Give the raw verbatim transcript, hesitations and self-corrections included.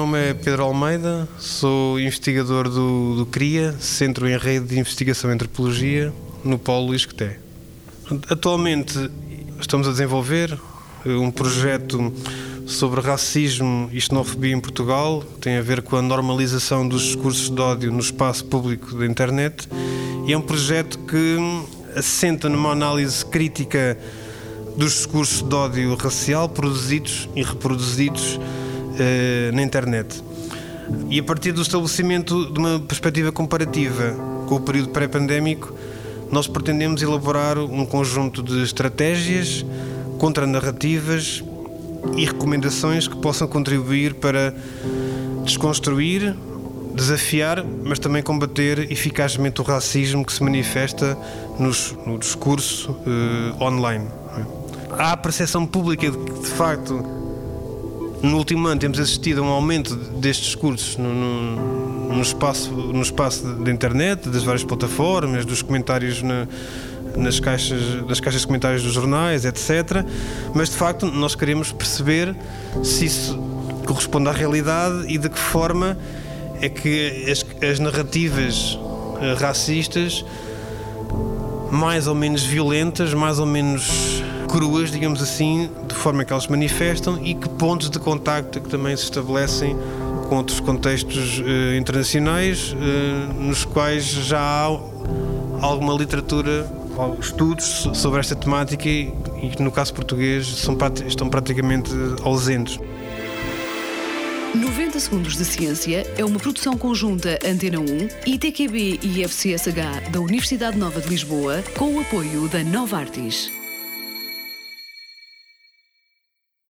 nome é Pedro Almeida, sou investigador do, do CRIA, Centro em Rede de Investigação em Antropologia, no Polo Isqueté. Atualmente estamos a desenvolver um projeto sobre racismo e xenofobia em Portugal, que tem a ver com a normalização dos discursos de ódio no espaço público da internet, e é um projeto que assenta numa análise crítica dos discursos de ódio racial produzidos e reproduzidos eh, na internet. E a partir do estabelecimento de uma perspectiva comparativa com o período pré-pandémico, nós pretendemos elaborar um conjunto de estratégias, contranarrativas e recomendações que possam contribuir para desconstruir, desafiar, mas também combater eficazmente o racismo que se manifesta nos, no discurso eh, online. Há a percepção pública de que, de facto, no último ano temos assistido a um aumento destes discursos no, no, no, espaço, no espaço da internet, das várias plataformas, dos comentários na, nas, caixas, nas caixas de comentários dos jornais, etcétera. Mas, de facto, nós queremos perceber se isso corresponde à realidade e de que forma é que as, as narrativas racistas, mais ou menos violentas, mais ou menos cruas, digamos assim, de forma que elas se manifestam, e que pontos de contacto que também se estabelecem com outros contextos eh, internacionais, eh, nos quais já há alguma literatura, estudos sobre esta temática e, e no caso português, são, estão praticamente ausentes. noventa Segundos de Ciência é uma produção conjunta Antena um, I T Q B e I F C S H da Universidade Nova de Lisboa, com o apoio da Novartis.